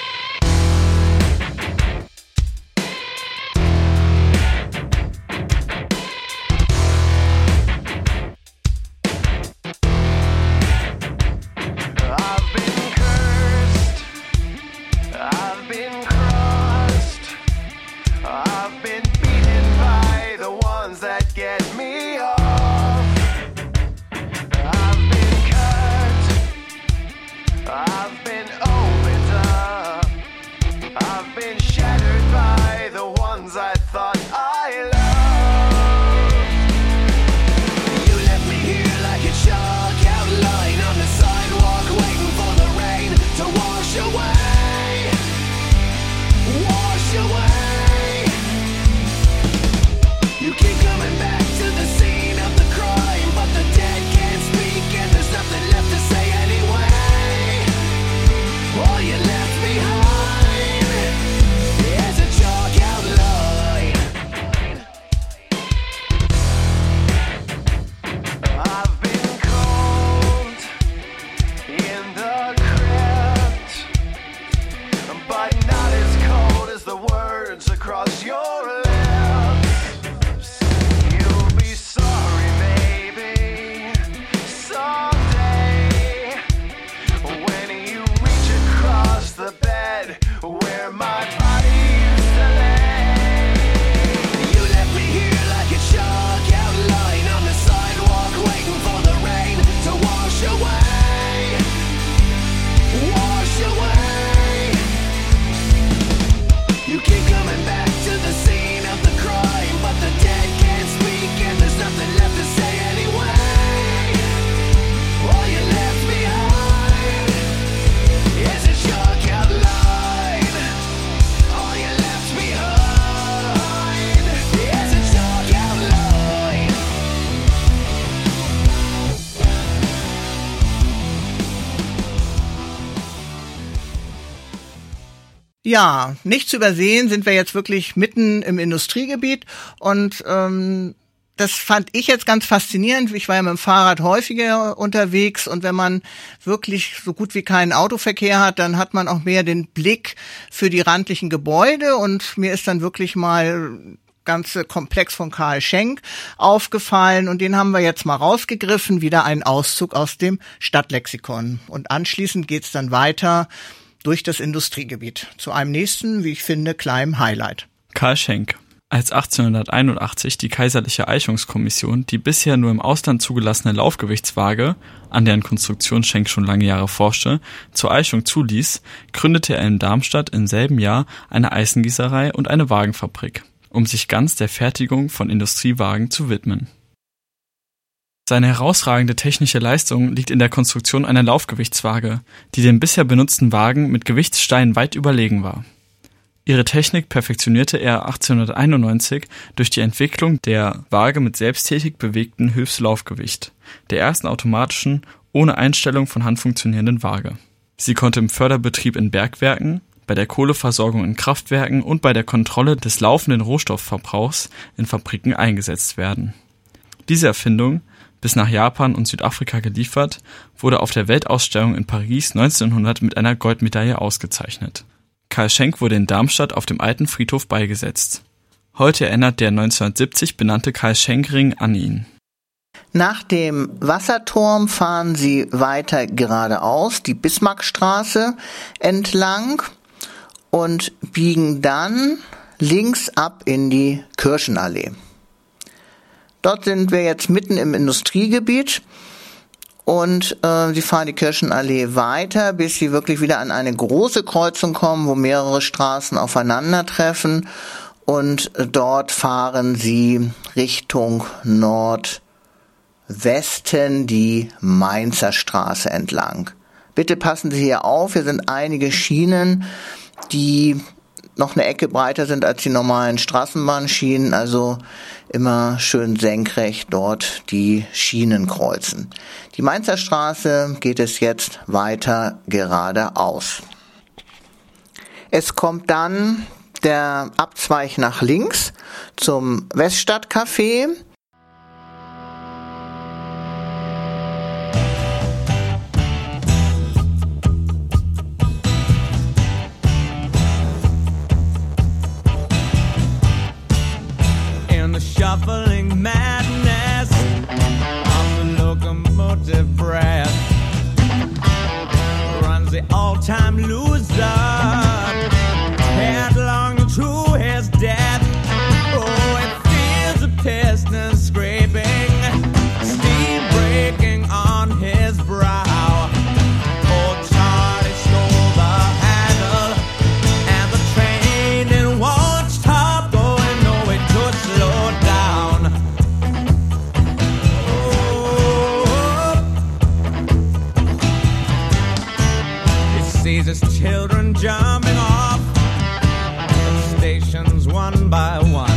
Ja, nicht zu übersehen sind wir jetzt wirklich mitten im Industriegebiet und ähm, das fand ich jetzt ganz faszinierend. Ich war ja mit dem Fahrrad häufiger unterwegs und wenn man wirklich so gut wie keinen Autoverkehr hat, dann hat man auch mehr den Blick für die randlichen Gebäude und mir ist dann wirklich mal ganze Komplex von Karl Schenk aufgefallen und den haben wir jetzt mal rausgegriffen, wieder ein Auszug aus dem Stadtlexikon. Und anschließend geht's dann weiter durch das Industriegebiet zu einem nächsten, wie ich finde, kleinen Highlight. Karl Schenk. Als achtzehnhunderteinundachtzig die Kaiserliche Eichungskommission die bisher nur im Ausland zugelassene Laufgewichtswaage, an deren Konstruktion Schenk schon lange Jahre forschte, zur Eichung zuließ, gründete er in Darmstadt im selben Jahr eine Eisengießerei und eine Wagenfabrik, um sich ganz der Fertigung von Industriewagen zu widmen. Seine herausragende technische Leistung liegt in der Konstruktion einer Laufgewichtswaage, die den bisher benutzten Wagen mit Gewichtssteinen weit überlegen war. Ihre Technik perfektionierte er achtzehnhunderteinundneunzig durch die Entwicklung der Waage mit selbsttätig bewegtem Hilfslaufgewicht, der ersten automatischen, ohne Einstellung von Hand funktionierenden Waage. Sie konnte im Förderbetrieb in Bergwerken, bei der Kohleversorgung in Kraftwerken und bei der Kontrolle des laufenden Rohstoffverbrauchs in Fabriken eingesetzt werden. Diese Erfindung, bis nach Japan und Südafrika geliefert, wurde auf der Weltausstellung in Paris neunzehnhundert mit einer Goldmedaille ausgezeichnet. Karl Schenk wurde in Darmstadt auf dem Alten Friedhof beigesetzt. Heute erinnert der neunzehnhundertsiebzig benannte Karl-Schenk-Ring an ihn. Nach dem Wasserturm fahren sie weiter geradeaus die Bismarckstraße entlang und biegen dann links ab in die Kirchenallee. Dort sind wir jetzt mitten im Industriegebiet und äh, sie fahren die Kirchenallee weiter, bis sie wirklich wieder an eine große Kreuzung kommen, wo mehrere Straßen aufeinandertreffen und äh, dort fahren sie Richtung Nordwesten die Mainzer Straße entlang. Bitte passen Sie hier auf, hier sind einige Schienen, die noch eine Ecke breiter sind als die normalen Straßenbahnschienen, also immer schön senkrecht dort die Schienen kreuzen. Die Mainzer Straße geht es jetzt weiter geradeaus. Es kommt dann der Abzweig nach links zum Weststadtcafé. Shuffling madness of the locomotive breath runs the all-time loser headlong to his death. Oh, it feels a piston scraping, steam breaking on his brow. Oh, Charlie stole the handle and the train it won't stop going, no, it could slow down. Sees his children jumping off the stations one by one.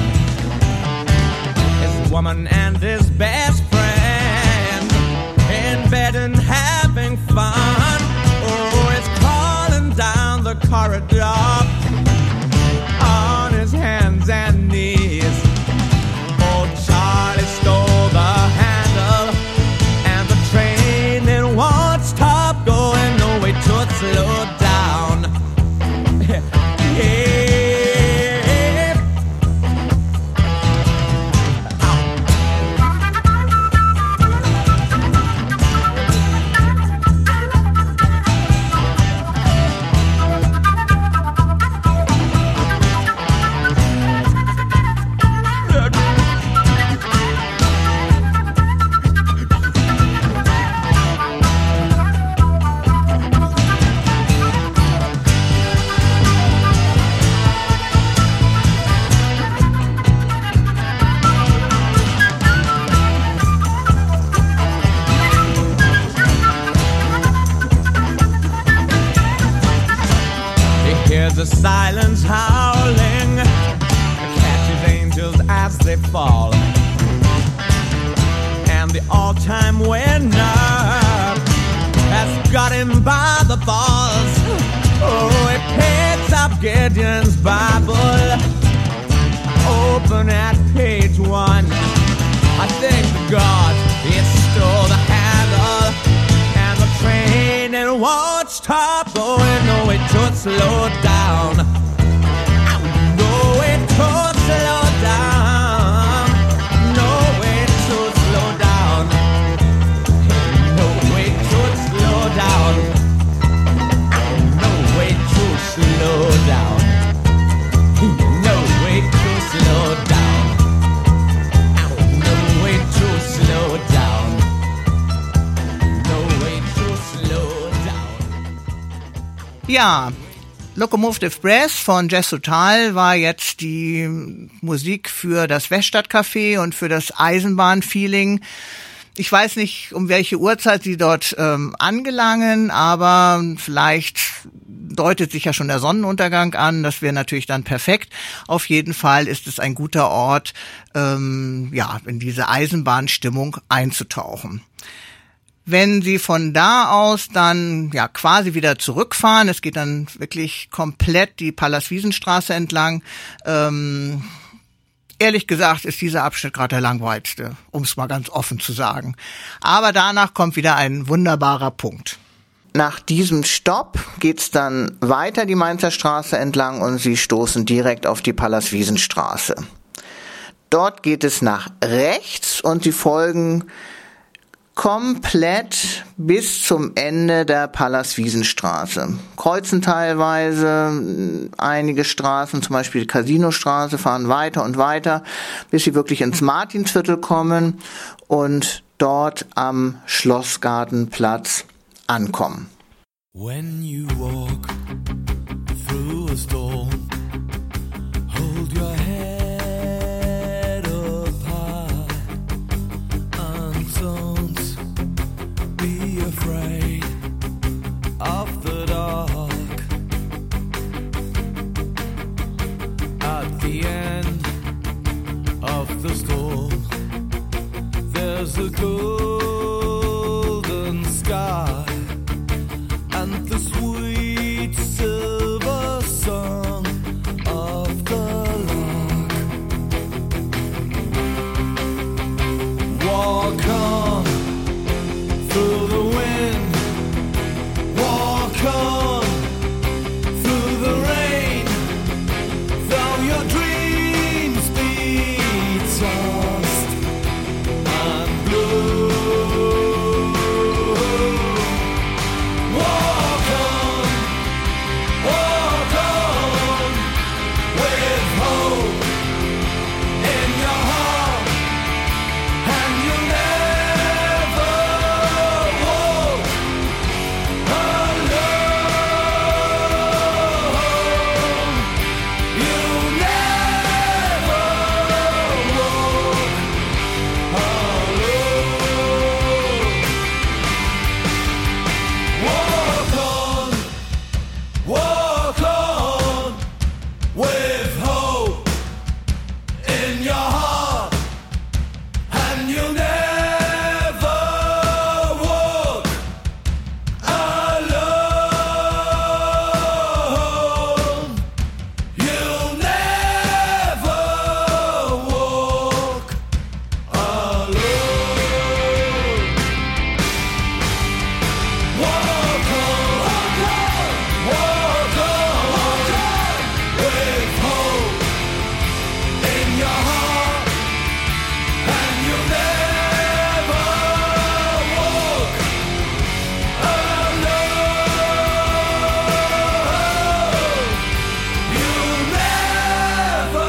His woman and his best friend in bed and having fun. Oh, it's crawling down the corridor on his hands and knees. Oh, Charlie stole the handle and the train it won't stop going, no way to slow down. Yeah. The silence howling catches angels as they fall, and the all-time winner has got him by the balls. Oh, he picks up Gideon's Bible, open at page one. I thank God he stole the handle and the train it won't stop going, no, it could slow down. No, it could slow down. No, it could slow down. No, it could slow down. No, it could slow down. No, it could slow down. No, it could slow down. No, it could slow down. Ja, Locomotive Breath von Jazz Total war jetzt die Musik für das Weststadtcafé und für das Eisenbahnfeeling. Ich weiß nicht, um welche Uhrzeit sie dort ähm, angelangen, aber vielleicht deutet sich ja schon der Sonnenuntergang an. Das wäre natürlich dann perfekt. Auf jeden Fall ist es ein guter Ort, ähm, ja, in diese Eisenbahnstimmung einzutauchen. Wenn Sie von da aus dann ja quasi wieder zurückfahren, es geht dann wirklich komplett die Pallas-Wiesenstraße entlang. Ähm, ehrlich gesagt ist dieser Abschnitt gerade der langweiligste, um es mal ganz offen zu sagen. Aber danach kommt wieder ein wunderbarer Punkt. Nach diesem Stopp geht's dann weiter die Mainzer Straße entlang und Sie stoßen direkt auf die Pallas-Wiesenstraße. Dort geht es nach rechts und Sie folgen komplett bis zum Ende der Pallas-Wiesenstraße. Kreuzen teilweise einige Straßen, zum Beispiel die Casinostraße, fahren weiter und weiter, bis sie wirklich ins Martinsviertel kommen und dort am Schlossgartenplatz ankommen. When you walk through a storm, hold your head up high and don't afraid of the dark. There's a golden sky and the sweet silver song of the lark. Walk on through the wind, walk on through the rain, though your dreams be tossed and blue. Walk on, walk on with hope in your heart, and you'll never walk alone. You'll never walk alone. Walk on, walk on with hope in your heart, and you'll never walk alone. You'll never walk alone. Walk on, walk on, walk on with hope in your heart, and you'll never walk alone. You'll never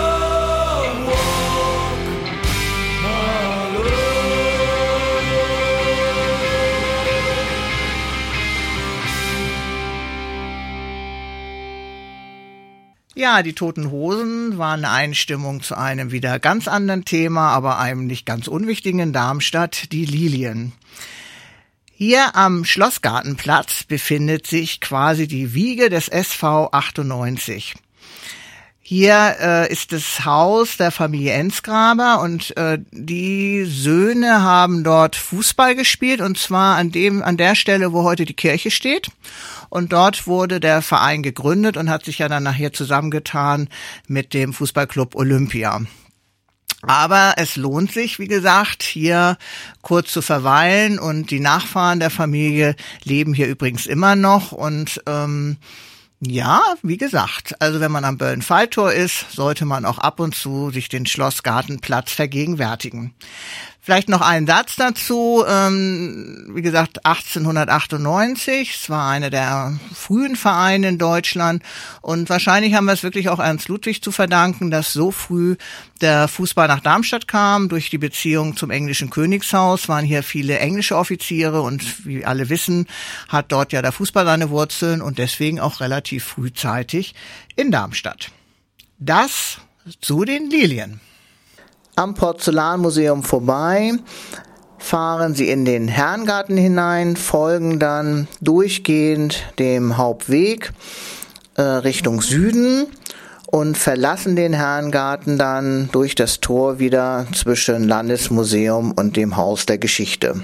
Ja, die Toten Hosen waren eine Einstimmung zu einem wieder ganz anderen Thema, aber einem nicht ganz unwichtigen in Darmstadt, die Lilien. Hier am Schlossgartenplatz befindet sich quasi die Wiege des S V achtundneunzig. Hier äh, ist das Haus der Familie Enzgraber und äh, die Söhne haben dort Fußball gespielt, und zwar an dem an der Stelle, wo heute die Kirche steht. Und dort wurde der Verein gegründet und hat sich ja dann nachher zusammengetan mit dem Fußballclub Olympia. Aber es lohnt sich, wie gesagt, hier kurz zu verweilen, und die Nachfahren der Familie leben hier übrigens immer noch. Und ähm, ja, wie gesagt, also wenn man am Böllen-Falltor ist, sollte man auch ab und zu sich den Schlossgartenplatz vergegenwärtigen. Vielleicht noch ein Satz dazu. Ähm, wie gesagt, achtzehnhundertachtundneunzig, es war einer der frühen Vereine in Deutschland, und wahrscheinlich haben wir es wirklich auch Ernst Ludwig zu verdanken, dass so früh der Fußball nach Darmstadt kam. Durch die Beziehung zum englischen Königshaus waren hier viele englische Offiziere, und wie alle wissen, hat dort ja der Fußball seine Wurzeln, und deswegen auch relativ frühzeitig in Darmstadt. Das zu den Lilien. Am Porzellanmuseum vorbei fahren Sie in den Herrengarten hinein, folgen dann durchgehend dem Hauptweg äh, Richtung Süden und verlassen den Herrengarten dann durch das Tor wieder zwischen Landesmuseum und dem Haus der Geschichte.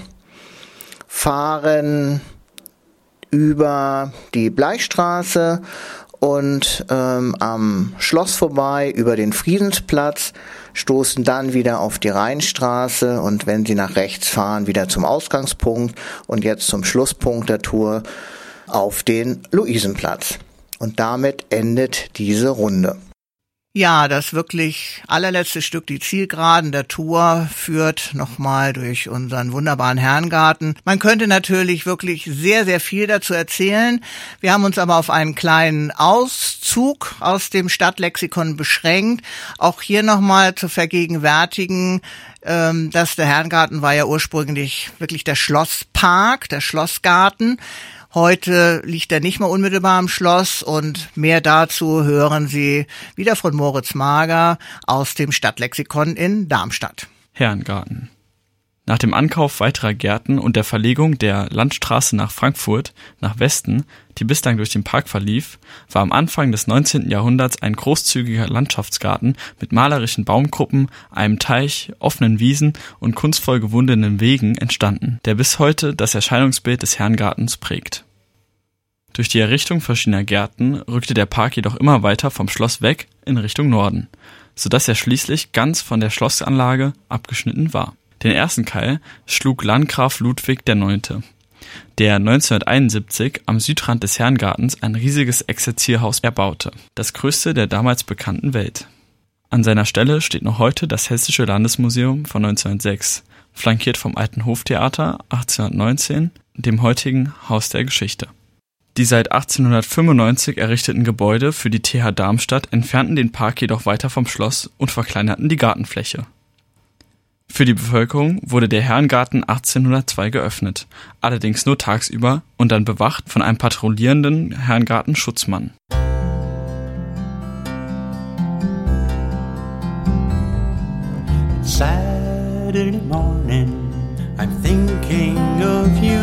Fahren über die Bleichstraße und ähm, am Schloss vorbei über den Friedensplatz, stoßen dann wieder auf die Rheinstraße, und wenn Sie nach rechts fahren, wieder zum Ausgangspunkt und jetzt zum Schlusspunkt der Tour auf den Luisenplatz. Und damit endet diese Runde. Ja, das wirklich allerletzte Stück, die Zielgeraden der Tour, führt nochmal durch unseren wunderbaren Herrengarten. Man könnte natürlich wirklich sehr, sehr viel dazu erzählen. Wir haben uns aber auf einen kleinen Auszug aus dem Stadtlexikon beschränkt. Auch hier nochmal zu vergegenwärtigen, dass der Herrengarten war ja ursprünglich wirklich der Schlosspark, der Schlossgarten. Heute liegt er nicht mehr unmittelbar am Schloss, und mehr dazu hören Sie wieder von Moritz Mager aus dem Stadtlexikon in Darmstadt. Herrengarten. Nach dem Ankauf weiterer Gärten und der Verlegung der Landstraße nach Frankfurt, nach Westen, die bislang durch den Park verlief, war am Anfang des neunzehnten Jahrhunderts ein großzügiger Landschaftsgarten mit malerischen Baumgruppen, einem Teich, offenen Wiesen und kunstvoll gewundenen Wegen entstanden, der bis heute das Erscheinungsbild des Herrengartens prägt. Durch die Errichtung verschiedener Gärten rückte der Park jedoch immer weiter vom Schloss weg in Richtung Norden, sodass er schließlich ganz von der Schlossanlage abgeschnitten war. Den ersten Keil schlug Landgraf Ludwig der Neunte, der neunzehnhunderteinundsiebzig am Südrand des Herrengartens ein riesiges Exerzierhaus erbaute, das größte der damals bekannten Welt. An seiner Stelle steht noch heute das Hessische Landesmuseum von neunzehnhundertsechs, flankiert vom Alten Hoftheater achtzehnhundertneunzehn, dem heutigen Haus der Geschichte. Die seit achtzehnhundertfünfundneunzig errichteten Gebäude für die T H Darmstadt entfernten den Park jedoch weiter vom Schloss und verkleinerten die Gartenfläche. Für die Bevölkerung wurde der Herrengarten achtzehnhundertzwei geöffnet, allerdings nur tagsüber und dann bewacht von einem patrouillierenden Herrengartenschutzmann. Saturday morning, I'm thinking of you.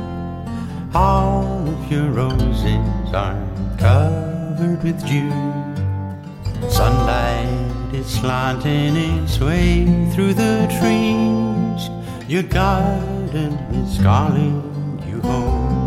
All of your roses are covered with dew. Sunlight is slanting its way through the trees. Your garden is calling you home.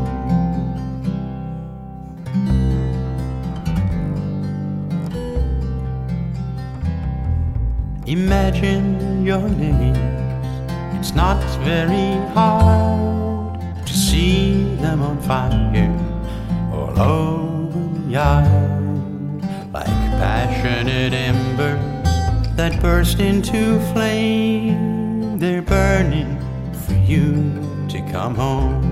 Imagine your legs, it's not very hard to see them on fire all over the yard, like passionate embers that burst into flame. They're burning for you to come home.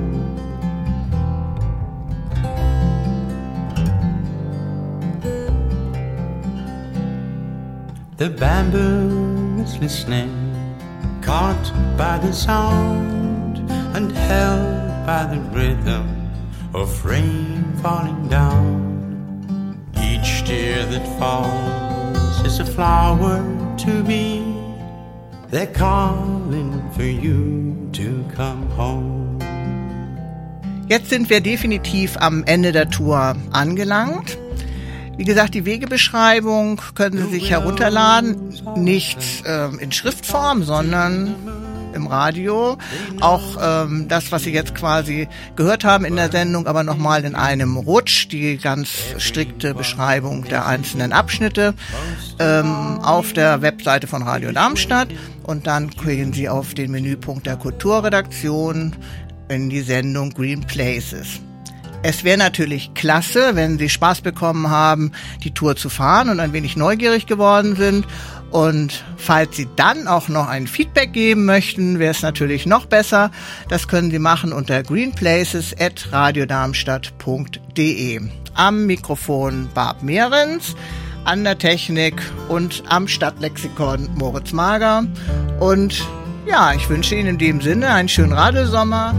The bamboo is listening, caught by the sound and held by the rhythm of rain falling down. Each tear that falls is a flower to be. They're calling for you to come home. Jetzt sind wir definitiv am Ende der Tour angelangt. Wie gesagt, die Wegebeschreibung können Sie sich herunterladen, nicht ähm, in Schriftform, sondern im Radio. Auch ähm, das, was Sie jetzt quasi gehört haben in der Sendung, aber nochmal in einem Rutsch, die ganz strikte Beschreibung der einzelnen Abschnitte ähm, auf der Webseite von Radio Darmstadt. Und dann gehen Sie auf den Menüpunkt der Kulturredaktion in die Sendung Green Places. Es wäre natürlich klasse, wenn Sie Spaß bekommen haben, die Tour zu fahren und ein wenig neugierig geworden sind. Und falls Sie dann auch noch ein Feedback geben möchten, wäre es natürlich noch besser. Das können Sie machen unter greenplaces at radiodarmstadt punkt de. Am Mikrofon Barb Mehrens, an der Technik und am Stadtlexikon Moritz Mager. Und ja, ich wünsche Ihnen in dem Sinne einen schönen Radiosommer.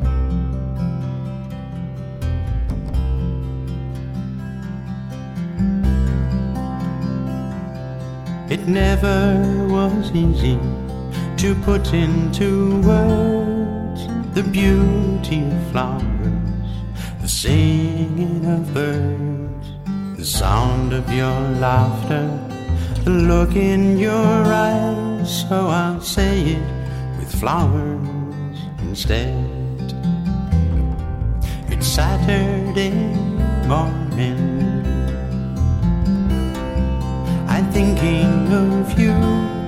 It never was easy to put into words the beauty of flowers, the singing of birds, the sound of your laughter, the look in your eyes. So I'll say it with flowers instead. It's Saturday morning, I'm thinking of you.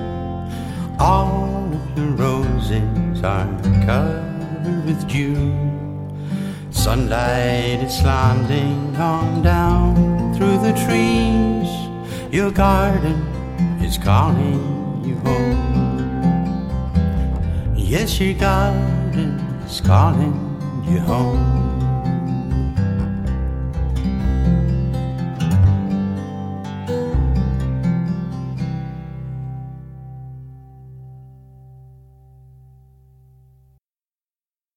All of your roses are covered with dew. Sunlight is slanting on down through the trees. Your garden is calling you home. Yes, your garden is calling you home.